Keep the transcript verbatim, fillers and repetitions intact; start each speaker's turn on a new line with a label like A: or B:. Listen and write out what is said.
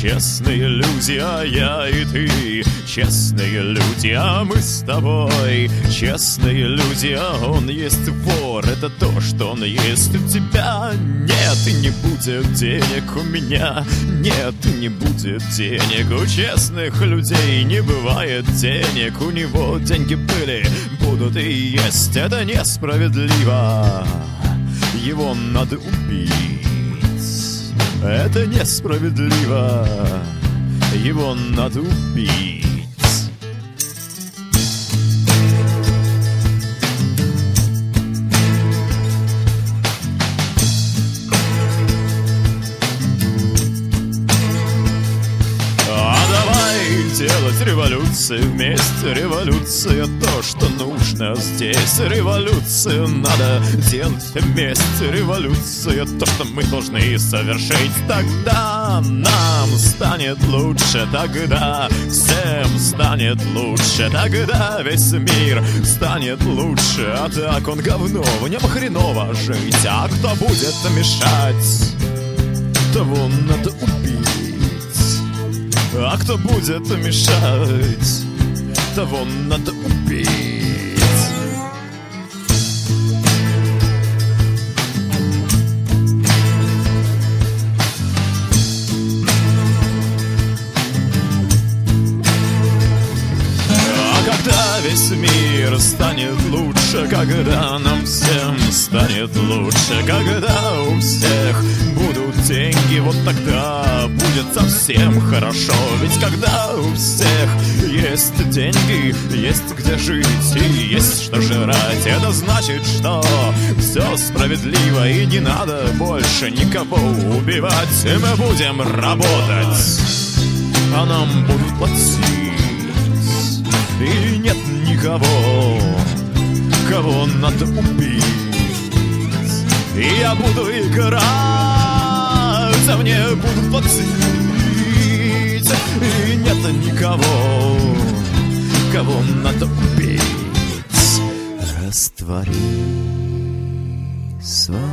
A: честные люди, а я и ты. Честные люди, а мы с тобой. Честные люди, а он есть вор. Это то, что он есть у тебя. Нет, и не будет денег у меня. Нет, и не будет денег у честных людей. Не бывает денег, у него деньги были, будут и есть. Это несправедливо, его надо убить. Это несправедливо, его надо убить. Делать революцию вместе. Революция то, что нужно здесь. Революцию надо делать вместе. Революция то, что мы должны совершить. Тогда нам станет лучше. Тогда всем станет лучше. Тогда весь мир станет лучше. А так он говно, в нем хреново жить. А кто будет мешать, того надо убить. А кто будет мешать, того надо убить. А когда весь мир станет лучше, когда нам всем станет лучше, когда у всех будут деньги, вот тогда будет совсем хорошо. Ведь когда у всех есть деньги, есть где жить и есть что жрать, это значит, что все справедливо и не надо больше никого убивать. И мы будем работать, а нам будут платить. И нет никого, кого надо убить. И я буду играть, а мне будут платить. И нет никого, кого надо убить. Раствори свой